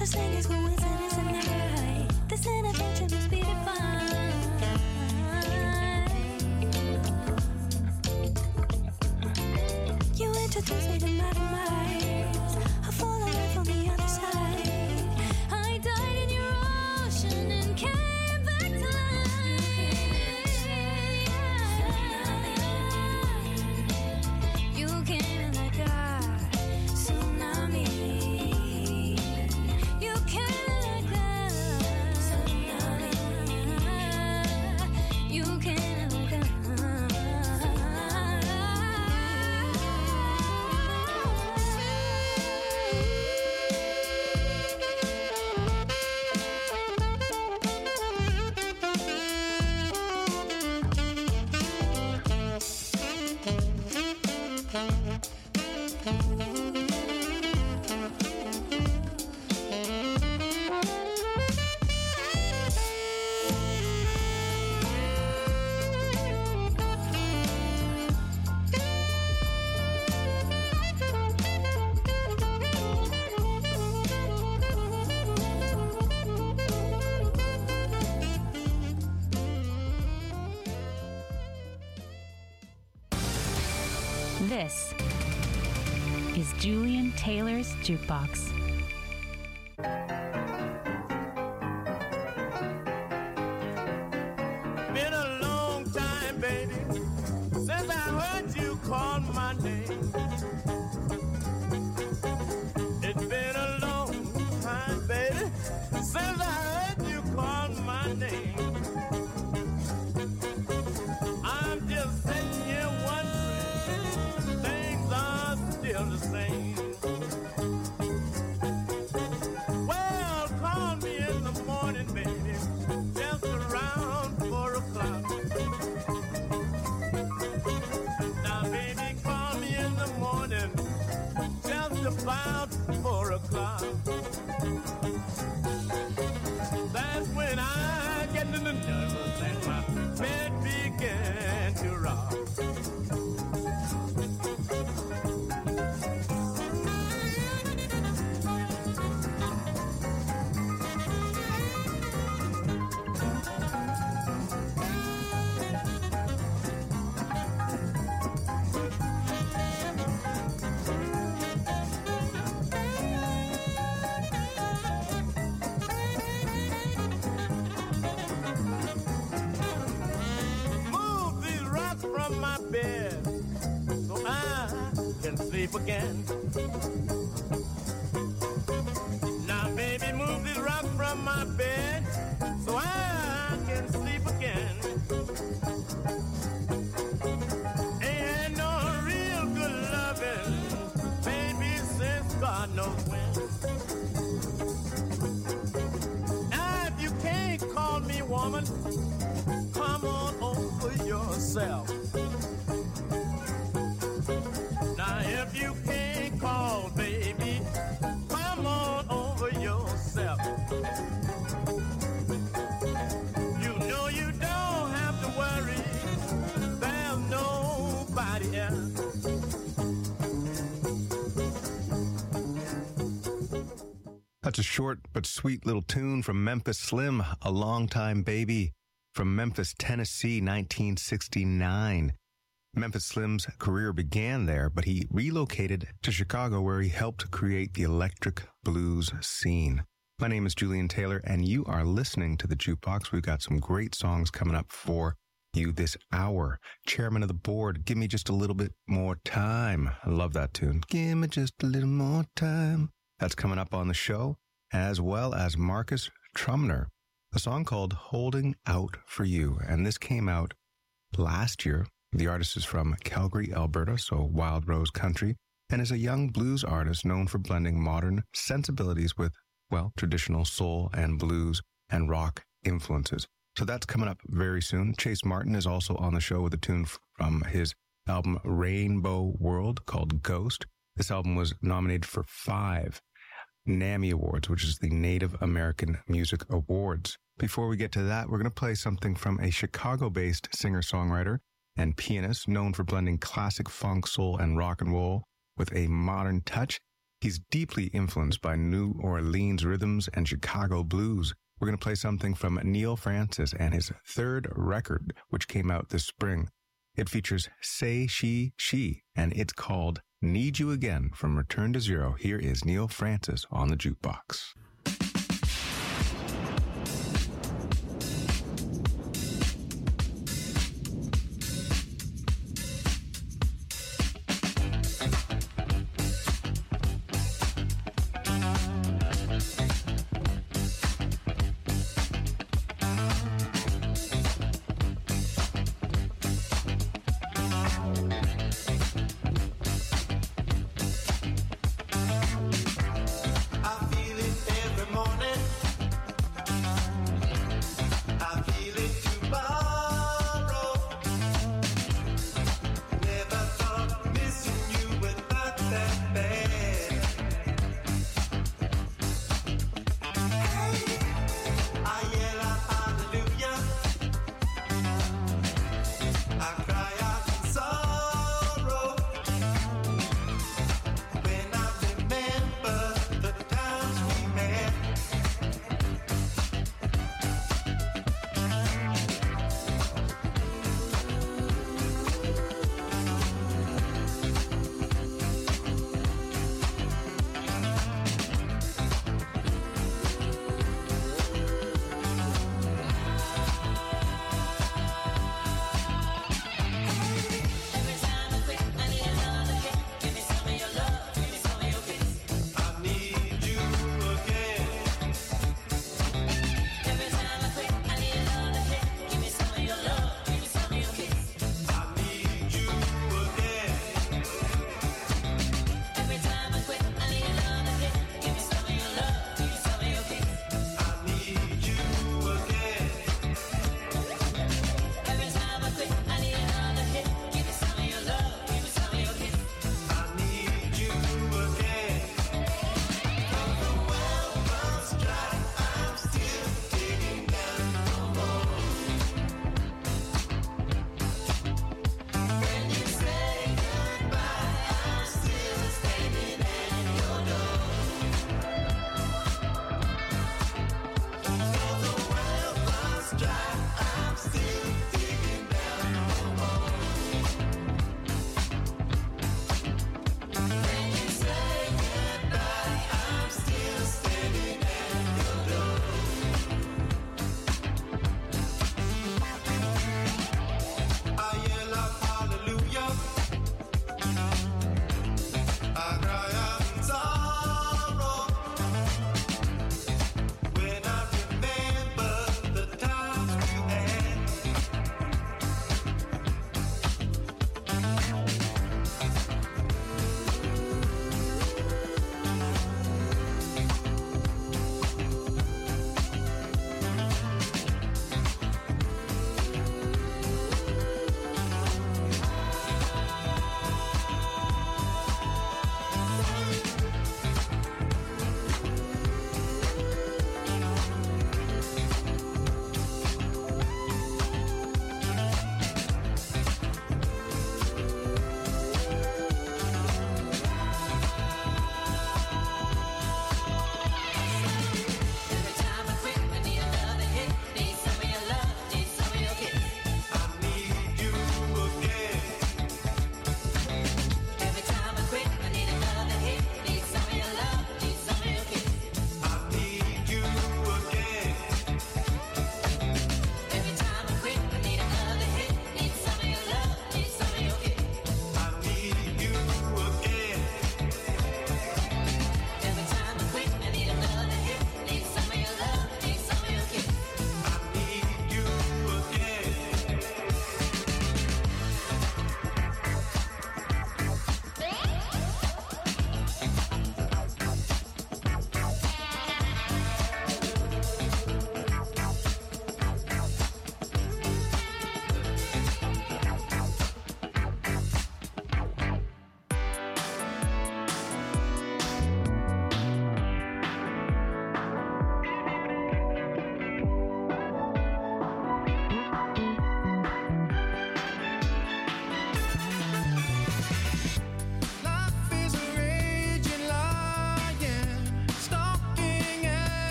such thing as coincidence in the night. This intervention must be divine. You introduced me to my demise. I fall away from the other side. I died in your ocean and came back to life. You came like a tsunami. You came like a tsunami. You came like a This is Julian Taylor's Jukebox. Been a long time, baby, since I heard you call my name. It's been a long time, baby, since I heard you call my name. I'm just sitting here wondering, things are still the same. Well, call me in the morning, baby, just around 4 o'clock. Now, baby, call me in the morning, just about 4 o'clock. That's when I get in the nervous and my bed began to rock. Move these rocks from my bed so I can sleep again. Now, baby, move these rocks from my bed so I can sleep again. Ain't no real good loving, baby, since God knows when. Now, if you can't call me woman, come on over yourself. Now, if you can't call, baby, come on over yourself. You know you don't have to worry, there's nobody else. That's a short but sweet little tune from Memphis Slim, A Long Time Baby, from Memphis, Tennessee, 1969. Memphis Slim's career began there, but he relocated to Chicago where he helped create the electric blues scene. My name is Julian Taylor, and you are listening to The Jukebox. We've got some great songs coming up for you this hour. Chairman of the board, Give Me Just a Little Bit More Time. I love that tune. Give me just a little more time. That's coming up on the show, as well as Marcus Trumner, a song called Holding Out for You. And this came out last year. The artist is from Calgary, Alberta, so Wild Rose Country, and is a young blues artist known for blending modern sensibilities with, well, traditional soul and blues and rock influences. So that's coming up very soon. Chase Martin is also on the show with a tune from his album Rainbow World called Ghost. This album was nominated for 5 NAMI Awards, which is the Native American Music Awards. Before we get to that, we're going to play something from a Chicago-based singer-songwriter and pianist known for blending classic funk, soul, and rock and roll with a modern touch. He's deeply influenced by New Orleans rhythms and Chicago blues. We're going to play something from Neil Francis and his third record, which came out this spring. It features Say She, and it's called Need You Again from Return to Zero. Here is Neil Francis on the jukebox. I feel it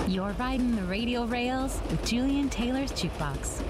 You're riding the radio rails with Julian Taylor's Jukebox.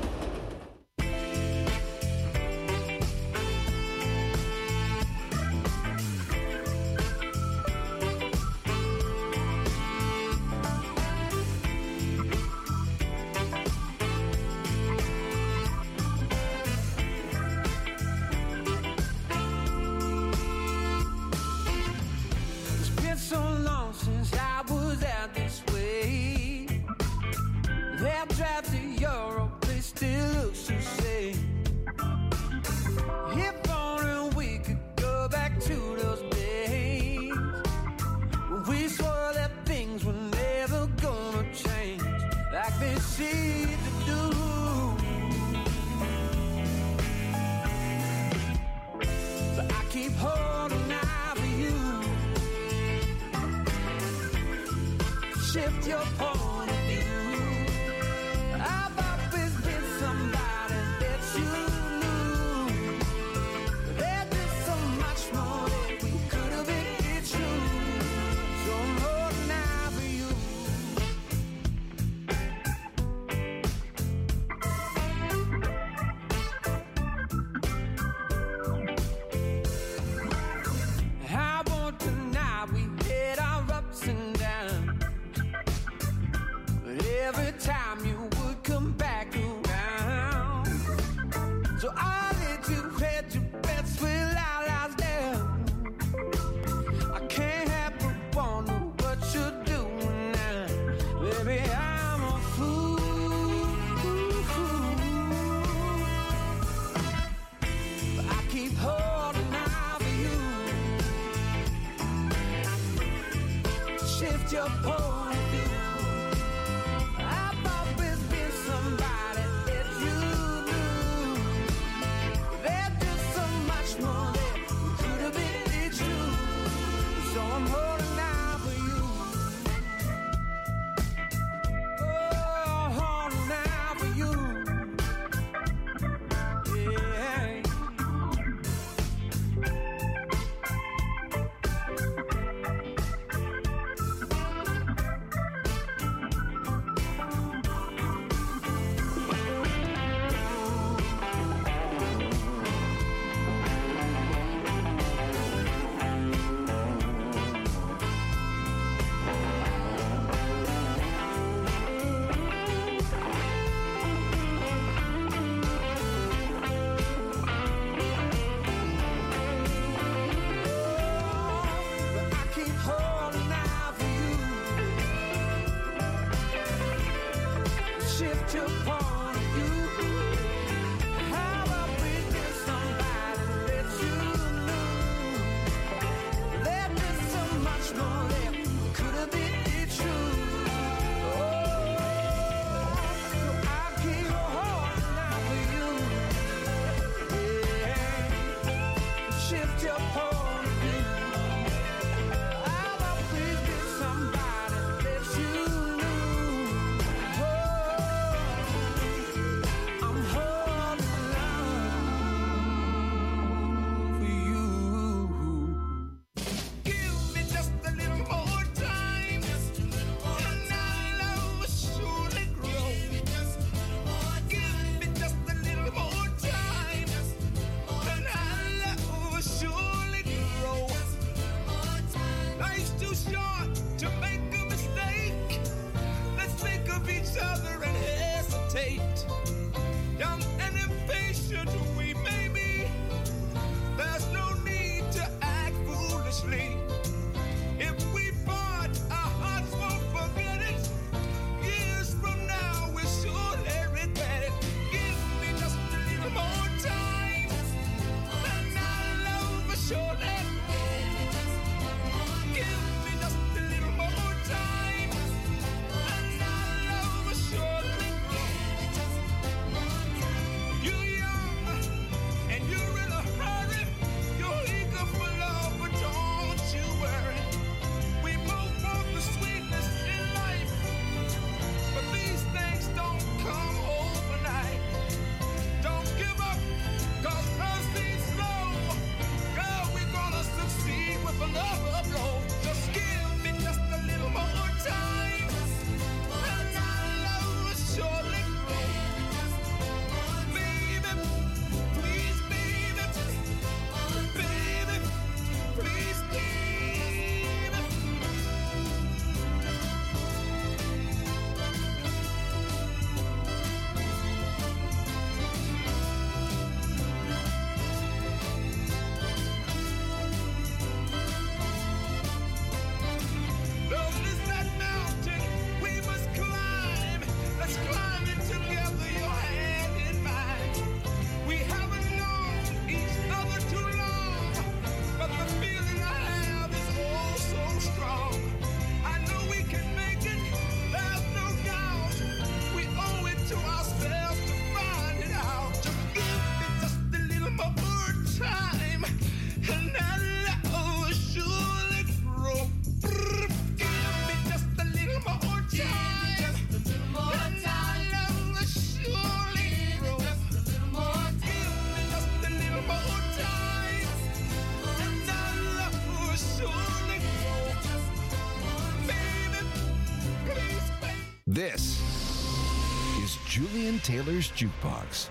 This is Julian Taylor's Jukebox.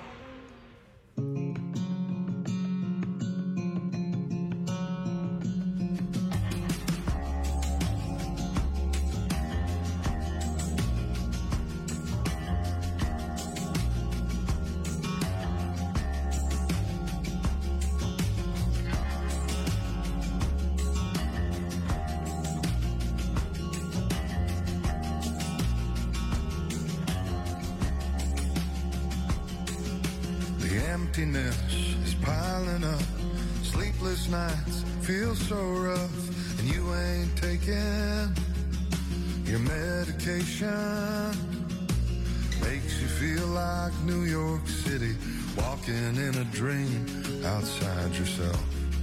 Emptiness is piling up. Sleepless nights feel so rough, and you ain't taking your medication. Makes you feel like New York City, walking in a dream outside yourself.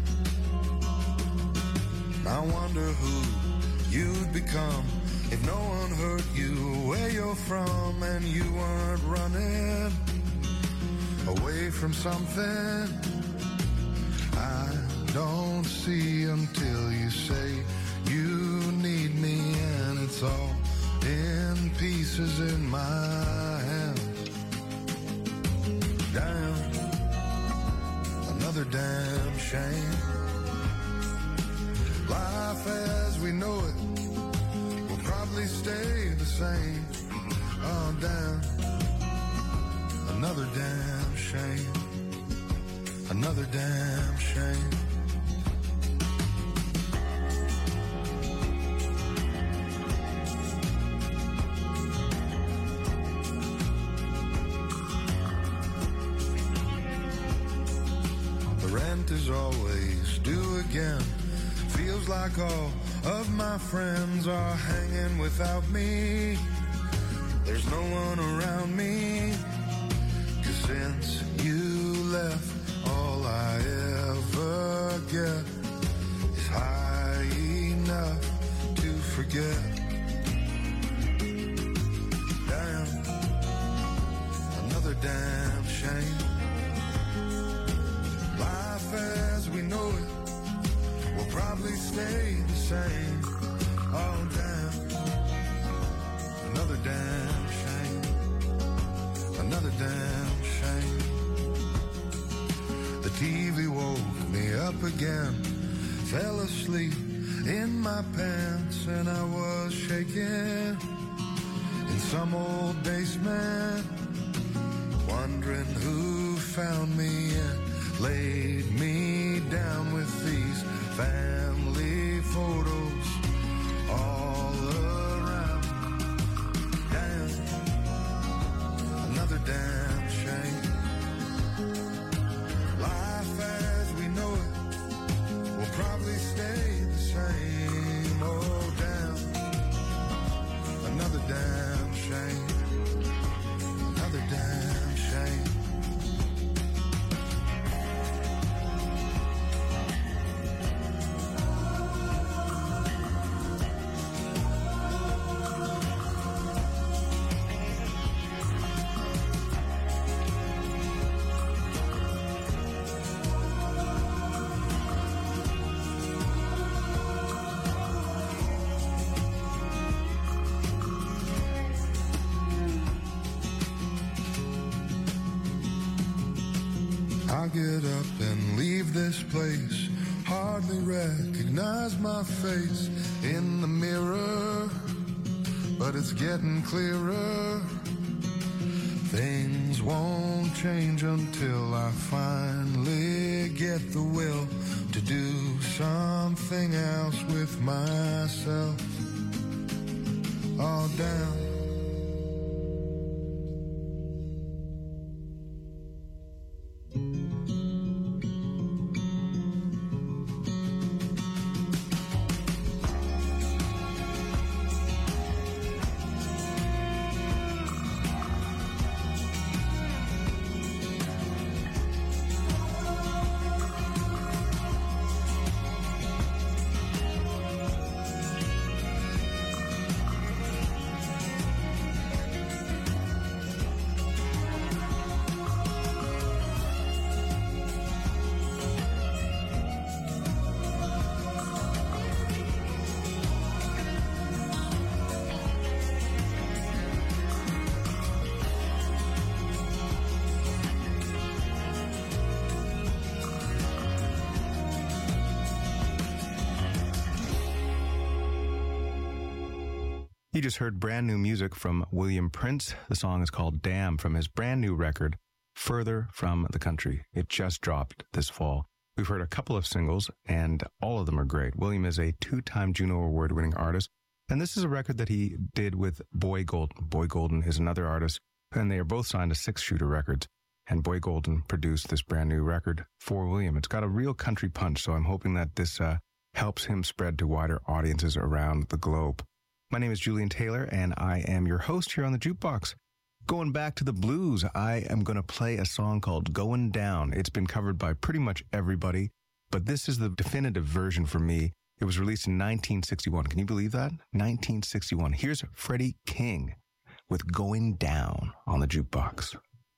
I wonder who you'd become if no one hurt you where you're from, and you weren't running away from something I don't see until you say you need me, and it's all in pieces in my hands. Damn, another damn shame. Life as we know it will probably stay the same. Oh, damn, another damn shame. Another damn shame. The rent is always due again. Feels like all of my friends are hanging without me. There's no one around me. 'Cause since you left, all I ever get is high enough to forget. Damn, another damn shame. Life as we know it will probably stay the same. Oh, damn, another damn shame. Another damn shame. The TV woke me up again, fell asleep in my pants, and I was shaking in some old basement, wondering who found me and laid me down with these family photos all around. Damn, another damn shame. Life as we know it will probably stay the same. Oh, damn, another damn shame. Another damn shame. I'll get up and leave this place, hardly recognize my face in the mirror, but it's getting clearer. Things won't change until I finally get the will to do something else with myself. All down. You just heard brand new music from William Prince. The song is called Damn from his brand new record, Further From the Country. It just dropped this fall. We've heard a couple of singles, and all of them are great. William is a 2-time Juno Award-winning artist, and this is a record that he did with Boy Golden. Boy Golden is another artist, and they are both signed to Six Shooter Records, and Boy Golden produced this brand new record for William. It's got a real country punch, so I'm hoping that this helps him spread to wider audiences around the globe. My name is Julian Taylor, and I am your host here on the Jukebox. Going back to the blues, I am going to play a song called Going Down. It's been covered by pretty much everybody, but this is the definitive version for me. It was released in 1961. Can you believe that? 1961. Here's Freddie King with Going Down on the Jukebox.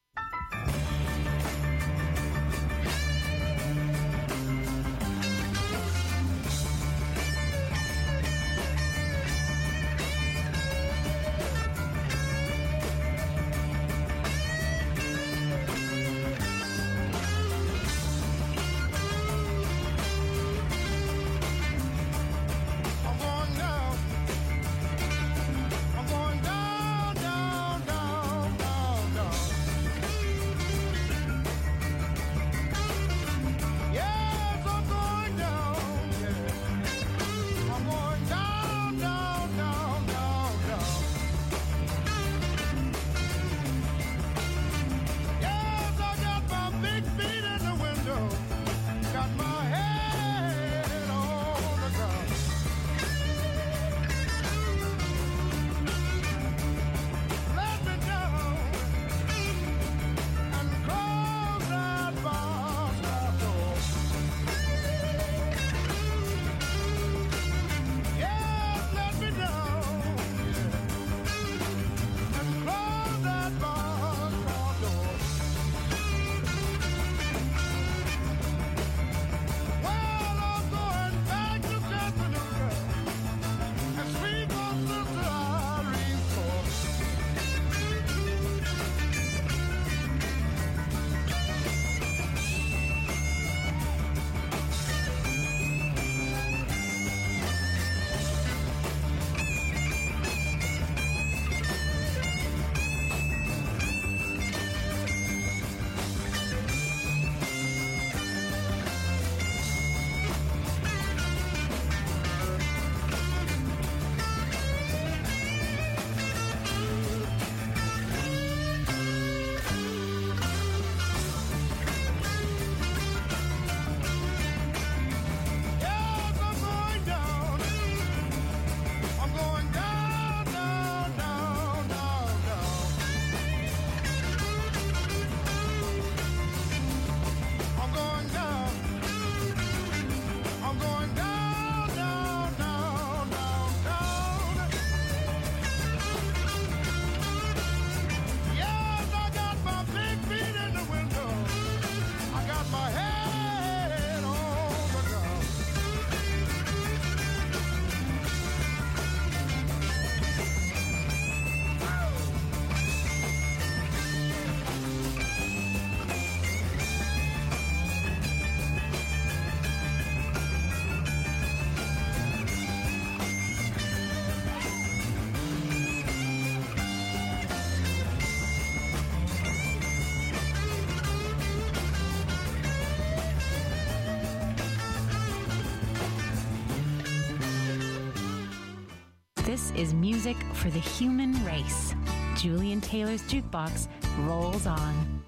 This is music for the human race. Julian Taylor's Jukebox rolls on.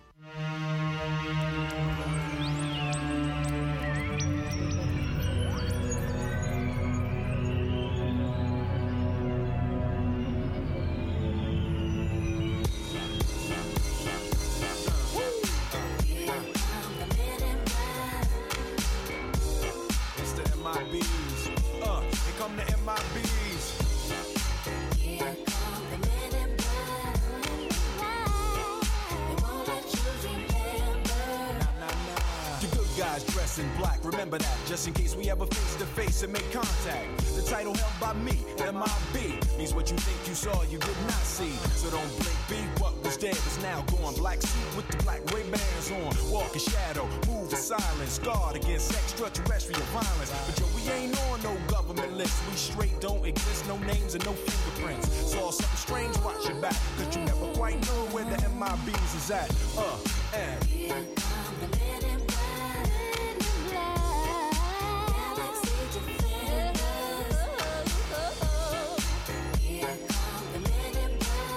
It's the MIBs. Here come the MIBs. Guys dressed in black, remember that, just in case we ever face to face and make contact. The title held by me, MIB, means what you think you saw, you did not see. So don't blink, be what was dead is now gone. Black suit with the black Ray-Bans on, walk in shadow, move in silence, guard against extraterrestrial violence. But yo, we ain't on no government list, we straight don't exist, no names and no fingerprints. Saw something strange, watch your back, cause you never quite know where the MIBs is at. And Here come the men in black. Galaxy defenders. Here come the men in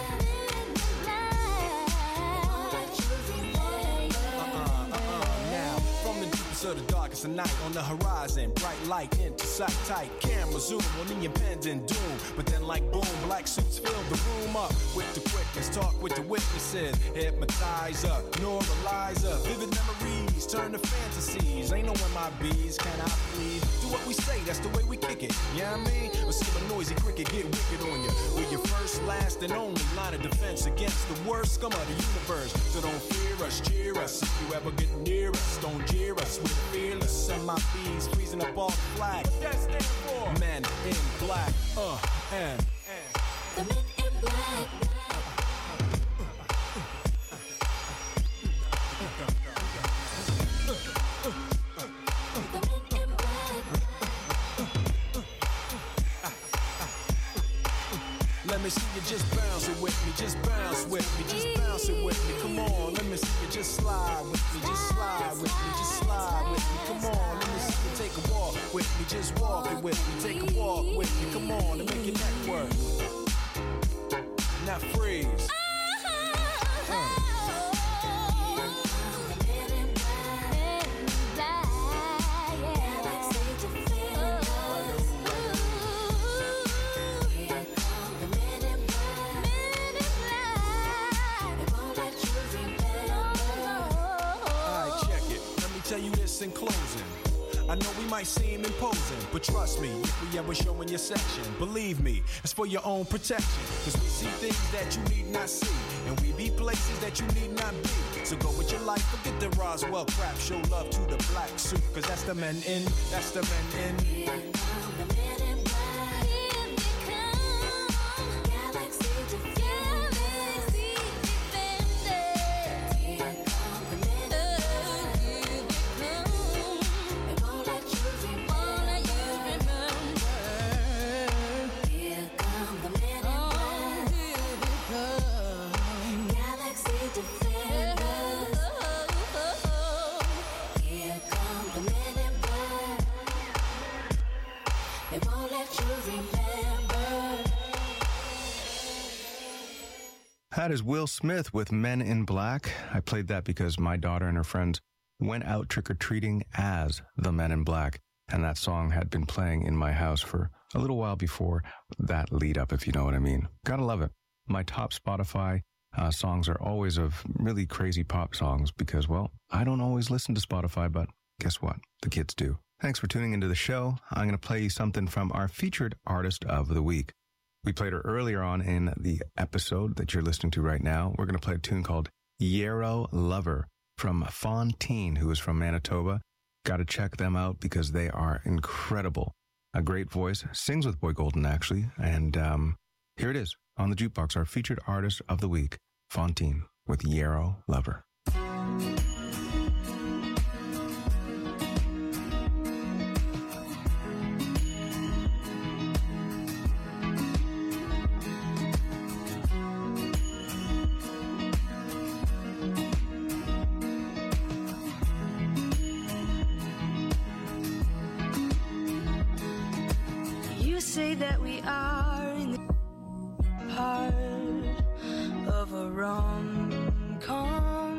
black. now, from the deepest of the darkest of night, on the horizon, bright light into sight, tight camera zoom on the impending doom. But then like boom, black suits fill the room up with the quickness, talk with the witnesses, hypnotizer, neuralizer, vivid memories turn to fantasies. Ain't no MIBs, can I please? Do what we say, that's the way we kick it, you know what I mean? Or see a noisy cricket get wicked on you. We're your first, last, and only line of defense against the worst scum of the universe. So don't fear us, cheer us. If you ever get near us, don't jeer us. We're fearless. MIBs freezing up all the flag. What that stand for? Men in black. And The men in black. The men in black. let me see you just bounce it with me, just bounce with me, just bounce it with me. Come on, let me see you just slide with me, just slide with me, just slide with me. Come on, let me see you take a walk with me, just walk it with me, take a walk with me. Come on, and make your neck work. Now freeze. In closing, I know we might seem imposing, but trust me, if we ever show in your section, believe me, it's for your own protection. Cause we see things that you need not see, and we be places that you need not be. So go with your life, forget the Roswell crap, show love to the black suit, cause that's the men in, that's the men in. Here come the men in black. Here they come. Galaxy defenders. Here come the men in black. That is Will Smith with Men in Black. I played that because my daughter and her friends went out trick-or-treating as the Men in Black, and that song had been playing in my house for a little while before that lead up, if you know what I mean. Gotta love it. My top Spotify songs are always of really crazy pop songs because, well, I don't always listen to Spotify, but guess what? The kids do. Thanks for tuning into the show. I'm going to play you something from our featured artist of the week. We played her earlier on in the episode that you're listening to right now. We're going to play a tune called Yarrow Lover from Fontaine, who is from Manitoba. Got to check them out because they are incredible. A great voice. Sings with Boy Golden, actually. And here it is on the Jukebox, our featured artist of the week, Fontaine with Yarrow Lover. Say that we are in the part of a rom-com.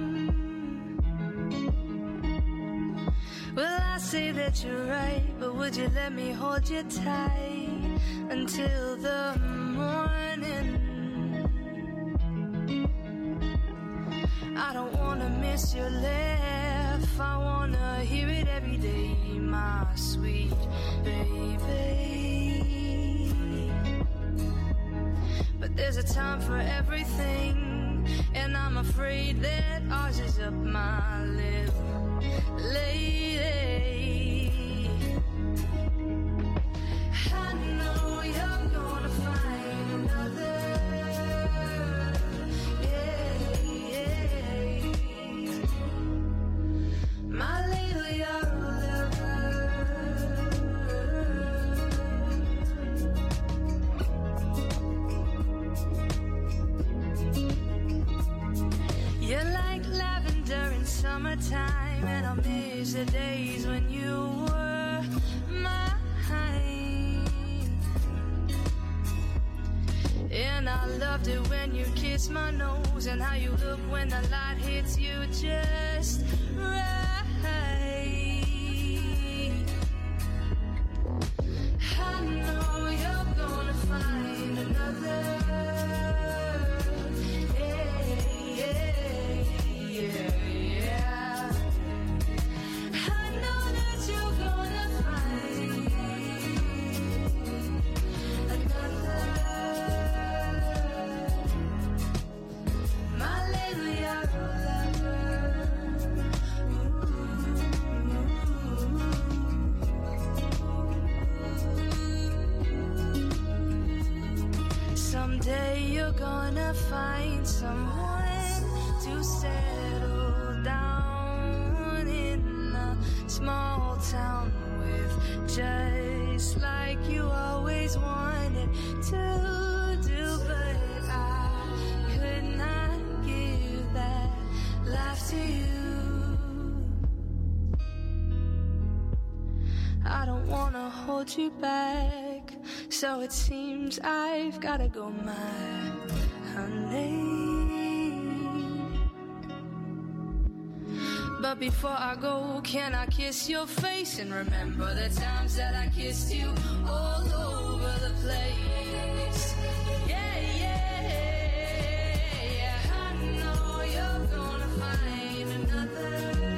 Well, I say that you're right, but would you let me hold you tight until the morning? I don't wanna miss your laugh, I wanna hear it every day, my sweet baby. But there's a time for everything, and I'm afraid that ours is up my little lady. I know you're gonna find another, yeah. My little yarrow lover. our time, and I miss the days when you were mine. And I loved it when you kissed my nose, and how you look when the light hits you just right. I know you're gonna find another. Someday you're gonna find someone to settle down in a small town with, just like you always wanted to do. But I could not give that life to you. I don't wanna hold you back, so it seems I've gotta go, my honey. But before I go, can I kiss your face and remember the times that I kissed you all over the place? Yeah, yeah, yeah. I know you're gonna find another.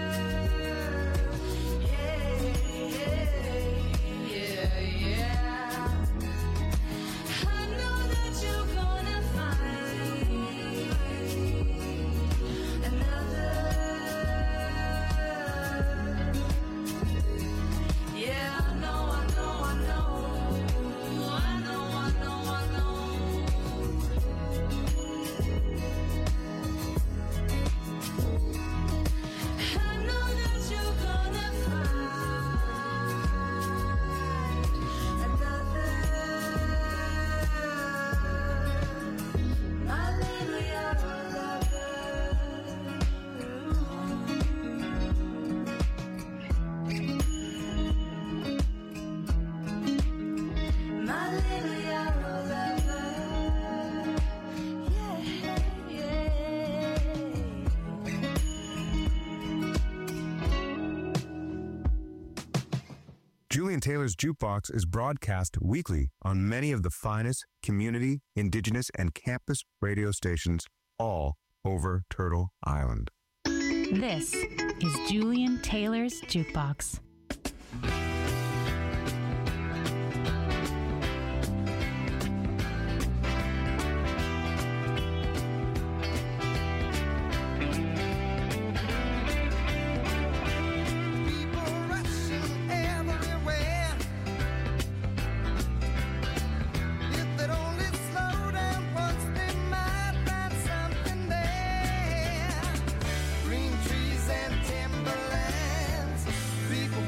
Julian Taylor's Jukebox is broadcast weekly on many of the finest community, indigenous, and campus radio stations all over Turtle Island. This is Julian Taylor's Jukebox. People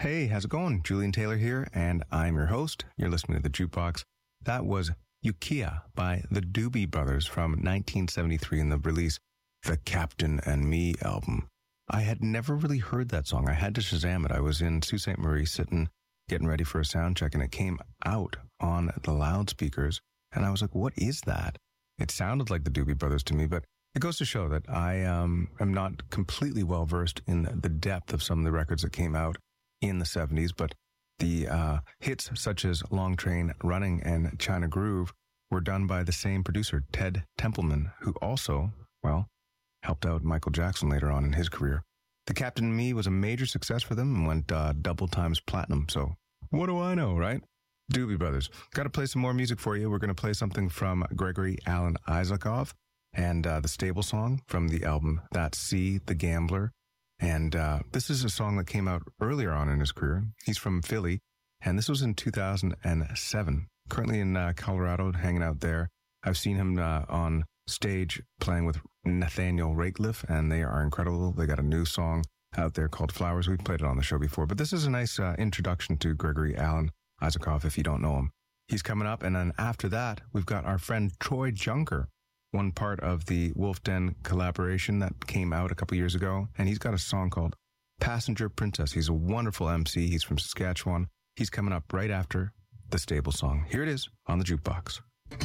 Hey, how's it going? Julian Taylor here, and I'm your host. You're listening to The Jukebox. That was Ukiah by the Doobie Brothers from 1973 in the release The Captain and Me album. I had never really heard that song. I had to Shazam it. I was in Sault Ste. Marie sitting, getting ready for a sound check, and it came out on the loudspeakers, and I was like, what is that? It sounded like the Doobie Brothers to me, but it goes to show that I am not completely well-versed in the depth of some of the records that came out in the 70s, but the hits such as Long Train Running and China Groove were done by the same producer, Ted Templeman, who also, well, helped out Michael Jackson later on in his career. The Captain and Me was a major success for them and went double times platinum, so what do I know, right? Doobie Brothers. Got to play some more music for you. We're going to play something from Gregory Alan Isakov and the Stable Song from the album That's C, The Gambler. And this is a song that came out earlier on in his career. He's from Philly, and this was in 2007. Currently in Colorado, hanging out there. I've seen him on stage playing with Nathaniel Rateliff, and they are incredible. They got a new song out there called Flowers. We've played it on the show before, but this is a nice introduction to Gregory Alan Isakov if you don't know him. He's coming up, and then after that, we've got our friend Troy Junker, one part of the Wolf Den collaboration that came out a couple years ago, and he's got a song called Passenger Princess. He's a wonderful MC. He's from Saskatchewan. He's coming up right after the Stable Song. Here it is on the Jukebox.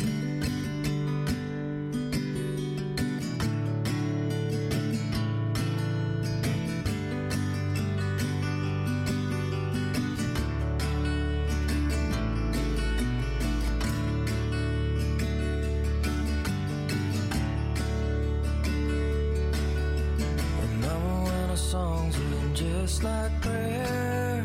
Just like prayer,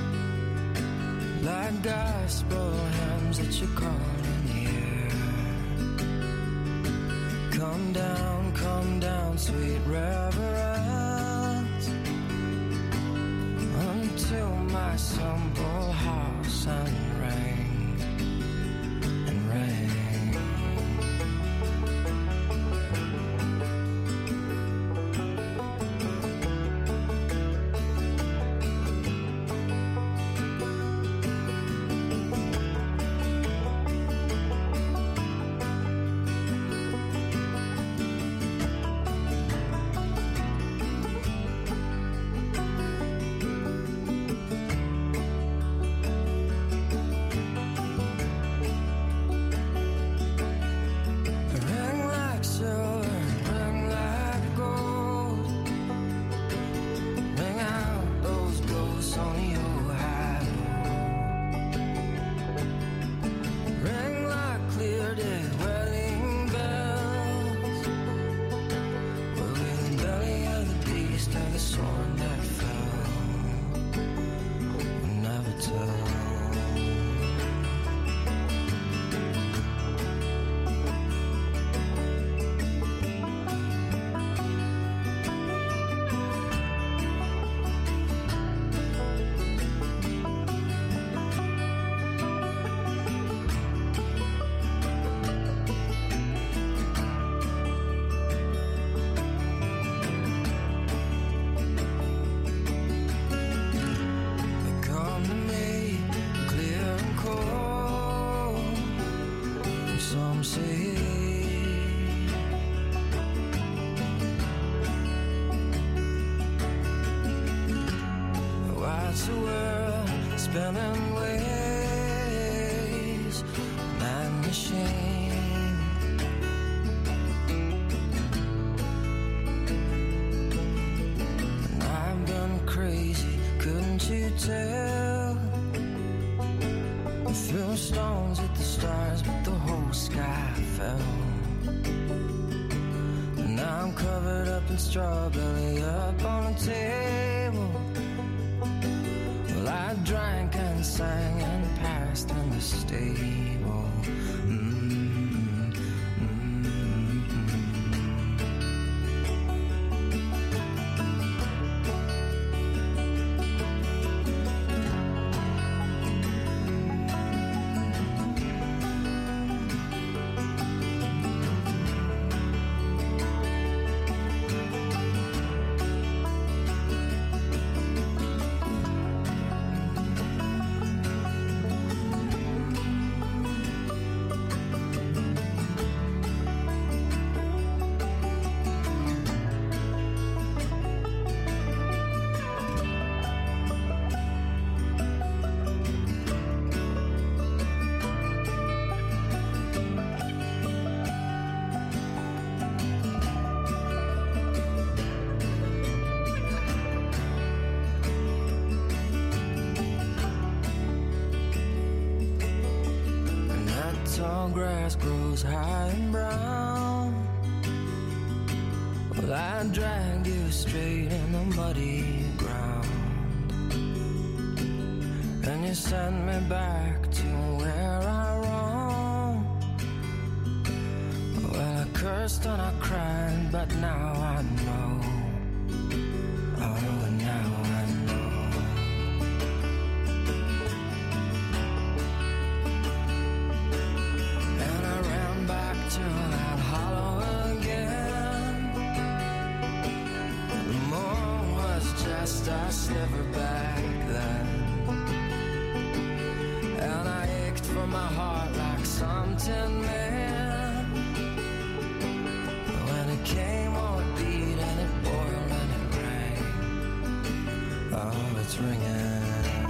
like gospel hymns that you call in the air. Come down, sweet reverence, until my simple house and ring and ring. Strawberry up on the table. Well, I drank and sang and passed in the stable. tall grass grows high and brown. Well, I dragged you straight in the muddy ground, and you sent me back to where I roamed. Well, I cursed and I cried, but now I know. Oh, now I know. And I ran back to that hollow again. The moon was just a sliver back then, and I ached for my heart like some tin man. When it came on, it beat and it boiled and it rang. Oh, it's ringing.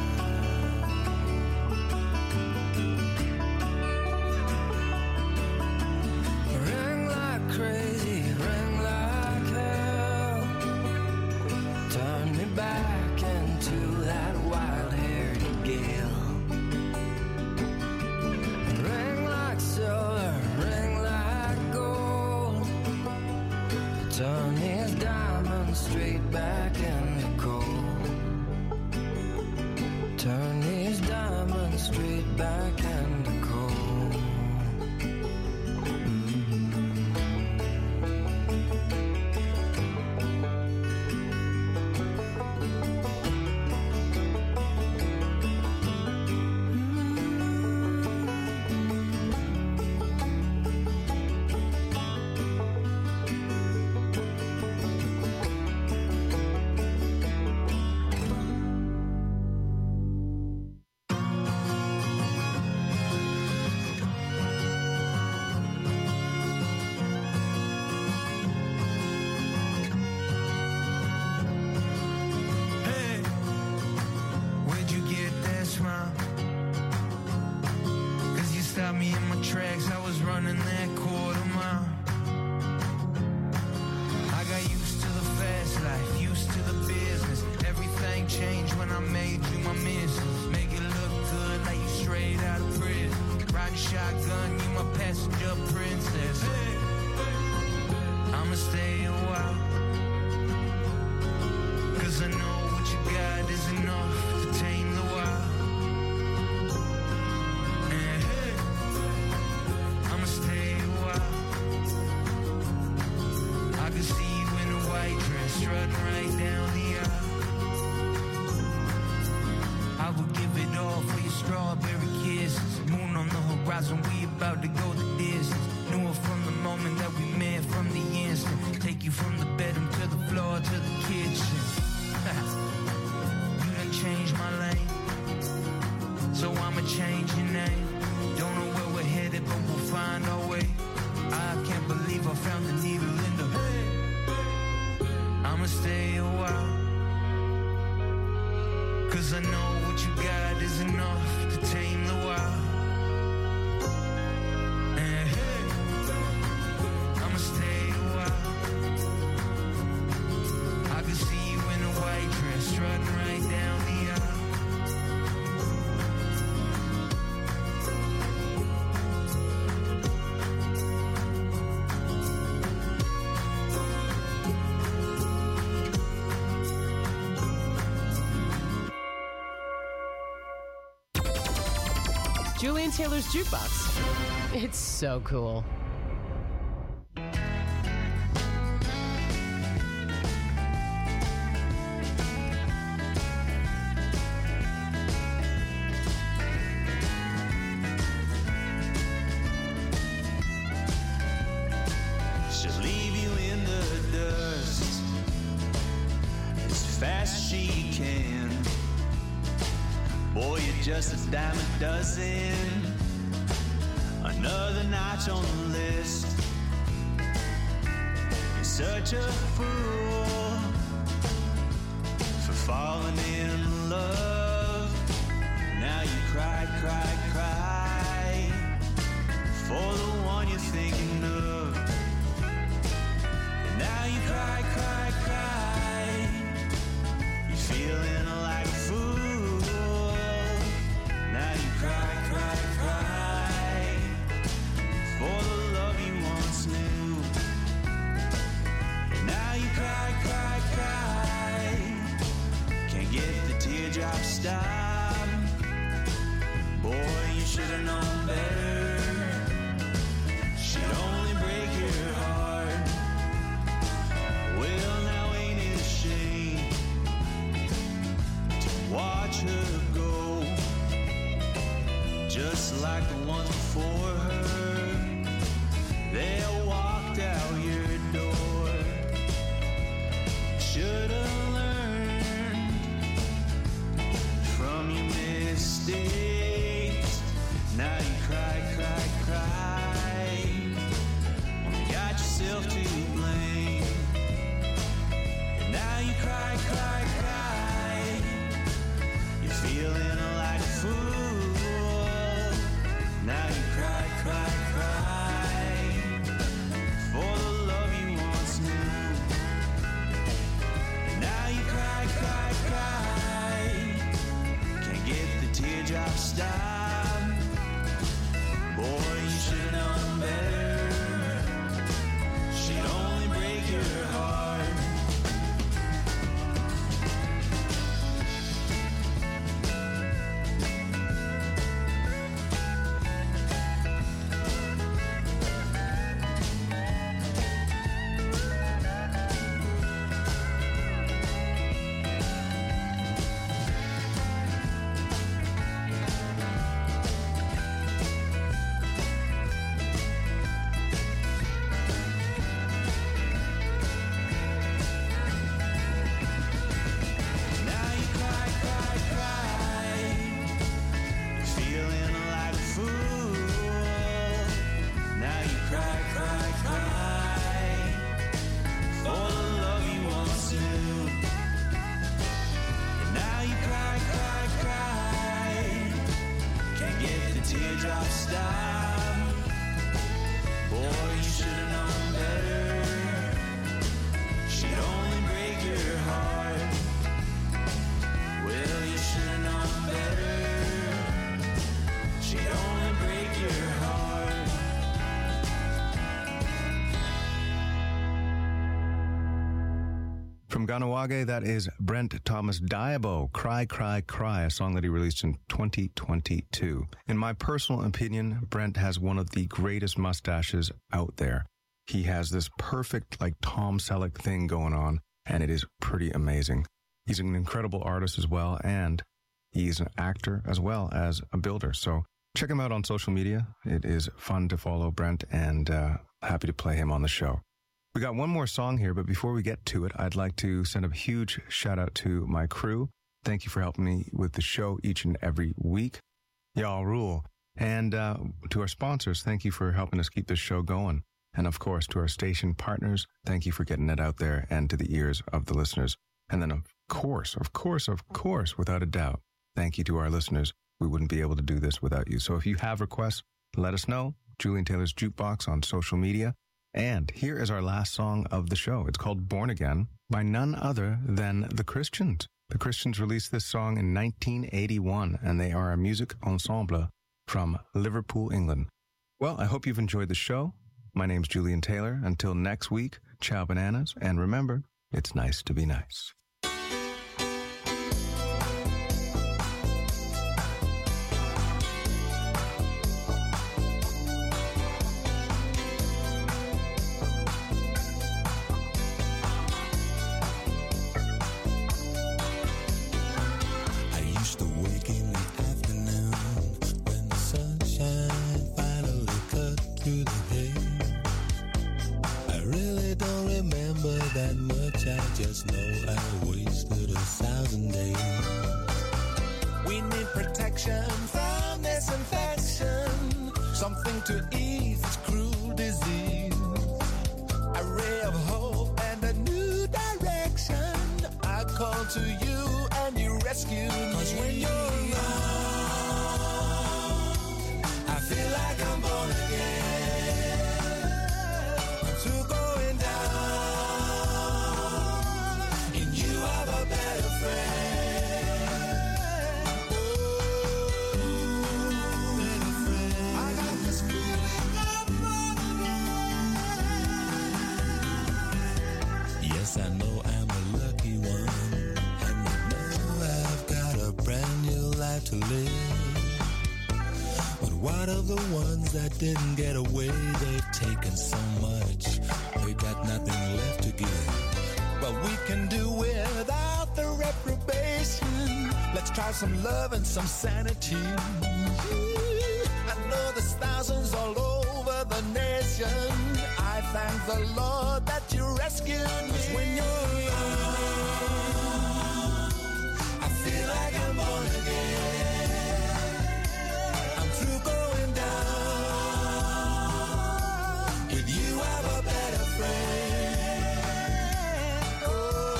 Ring like crazy, ring like hell. Turn me back into that wild-haired gale. Ring like silver, ring like gold. Turn these diamonds straight back into cold. Turn these diamonds straight back into cold. Hey, where'd you get that smile? 'Cause you stopped me in my tracks, I was running that quarter mile. I got used to the fast life, used to the business. Everything changed when I made you my missus. Make it look good like you straight out of prison. Riding shotgun, you my passenger princess. Hey, I'ma stay a while, 'cause I know what you got is enough to tame the wild. And hey, I'ma stay a while. I can see you in a white dress, strutting right down the aisle. I would give it all for your strawberry kisses. Moon on the horizon, we about to go the distance. Knew it from the moment that we met, from the instant. Take you from the bedroom to the floor to the kitchen. You done changed my lane, so I'ma change your name. Don't know where we're headed, but we'll find our way. I can't believe I found the needle in the hay. I'ma stay a while, 'cause I know what you got is enough to tame the wild. And hey, I'ma stay a while. I can see you in a white dress, strutting right down the aisle. Julian Taylor's Jukebox. It's so cool. She'll leave you in the dust as fast as she can. Boy, you're just a dime a dozen. Another notch on the list. You're such a fool for falling in love. Now you cry, cry, cry for the one you're thinking of. And now you cry, cry, cry. You're feeling like a fool. Now you cry, cry, cry for her. They walked out your door. Should've learned from your mistakes. Now you cry, cry, cry. You got yourself to blame. And now you cry, cry, cry. You're feeling like a fool. Now you cry, cry, cry for the love you once knew. And now you cry, cry, cry. Can't get the teardrops stopped. Boy, you should've known better. She'd only break your heart. Now you cry, cry, cry. You're feeling like a fool. Now you cry, cry, cry for the love you once knew. And now you cry, cry, cry. Can't get the teardrops stopped. Boy, you should've known better. She'd only break your heart. Well, you should've known better. She'd only break your heart. From Ganawage, that is Brent Thomas Diabo, Cry, Cry, Cry, a song that he released in 2022. In my personal opinion, Brent has one of the greatest mustaches out there. He has this perfect, like, Tom Selleck thing going on, and it is pretty amazing. He's an incredible artist as well, and he's an actor as well as a builder. So check him out on social media. It is fun to follow Brent, and happy to play him on the show. We got one more song here, but before we get to it, I'd like to send a huge shout out to my crew. Thank you for helping me with the show each and every week. Y'all rule. And to our sponsors, thank you for helping us keep this show going. And of course, to our station partners, thank you for getting it out there and to the ears of the listeners. And then of course, without a doubt, thank you to our listeners. We wouldn't be able to do this without you. So if you have requests, let us know. Julian Taylor's Jukebox on social media. And here is our last song of the show. It's called Born Again by none other than the Christians. The Christians released this song in 1981, and they are a music ensemble from Liverpool, England. Well, I hope you've enjoyed the show. My name's Julian Taylor. Until next week, ciao bananas. And remember, it's nice to be nice. That much, I just know I wasted 1,000 days. We need protection from this infection, something to ease this cruel disease, a ray of hope and a new direction. I call to you and you rescue me. 'Cause when you're around, I feel like I'm born again. I'm too going down. Yes, I know I'm a lucky one, and I know I've got a brand new life to live. But what of the ones that didn't get away? They've taken so much, they got nothing left to give. But we can do without the reprobation. Let's try some love and some sanity. I know there's thousands all over the nation. I thank the Lord that you rescued me. 'Cause when you're young, I feel like I'm born again. I'm through going down. With you I have a better friend. Oh,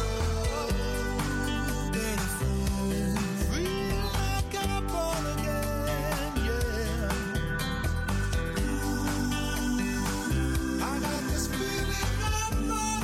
better friend. Feel like I'm born again, yeah. I got this feeling I'm born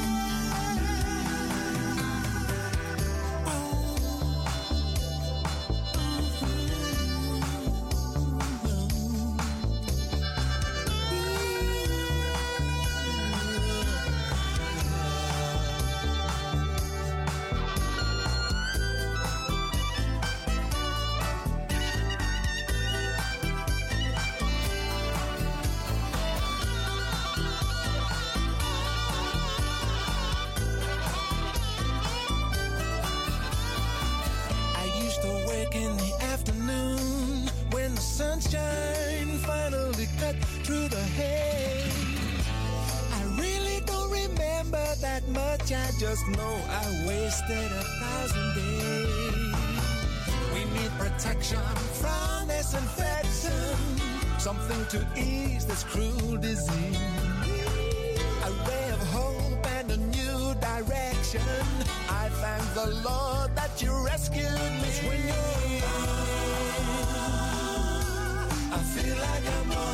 I used to wake in the afternoon when the sunshine finally cut through the haze. I really don't remember that much. I just know I wasted 1,000 days. We need protection from this infection, something to ease this cruel disease. A ray of hope and a new direction. I thank the Lord that you rescued me. 'Cause when you're young, I feel like I'm born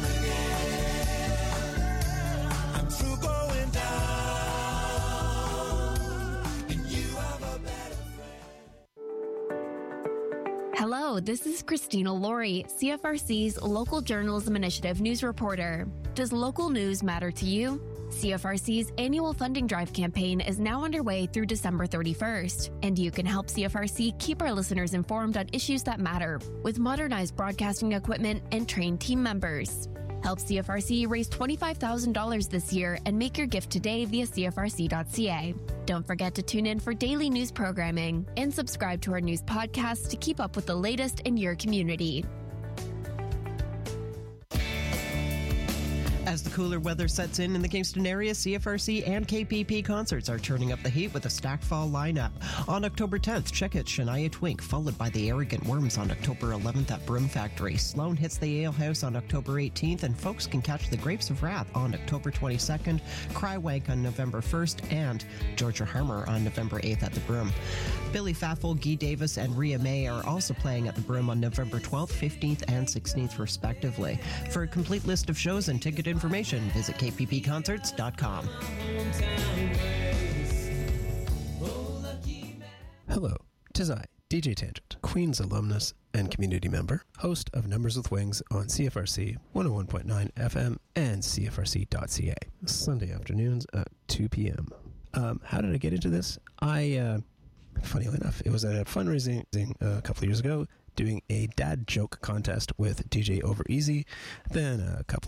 again. I'm through going down, and you have a better friend. Hello, this is Christina Laurie, CFRC's Local Journalism Initiative news reporter. Does local news matter to you? CFRC's annual funding drive campaign is now underway through December 31st, and you can help CFRC keep our listeners informed on issues that matter with modernized broadcasting equipment and trained team members. Help CFRC raise $25,000 this year and make your gift today via CFRC.ca. Don't forget to tune in for daily news programming and subscribe to our news podcast to keep up with the latest in your community. As the cooler weather sets in the Kingston area, CFRC and KPP concerts are turning up the heat with a stacked fall lineup. On October 10th, check out Shania Twink, followed by the Arrogant Worms on October 11th at Broom Factory. Sloan hits the Ale House on October 18th, and folks can catch the Grapes of Wrath on October 22nd, Crywank on November 1st, and Georgia Harmer on November 8th at the Broom. Billy Faffel, Guy Davis, and Rhea May are also playing at the Broom on November 12th, 15th, and 16th, respectively. For a complete list of shows and ticket information, visit kppconcerts.com. Hello, 'tis I, DJ Tangent, Queen's alumnus and community member, host of Numbers with Wings on CFRC 101.9 FM and CFRC.ca, Sunday afternoons at 2 p.m. How did I get into this? Funny enough, it was at a fundraising a couple of years ago, doing a dad joke contest with DJ Over Easy. Then a couple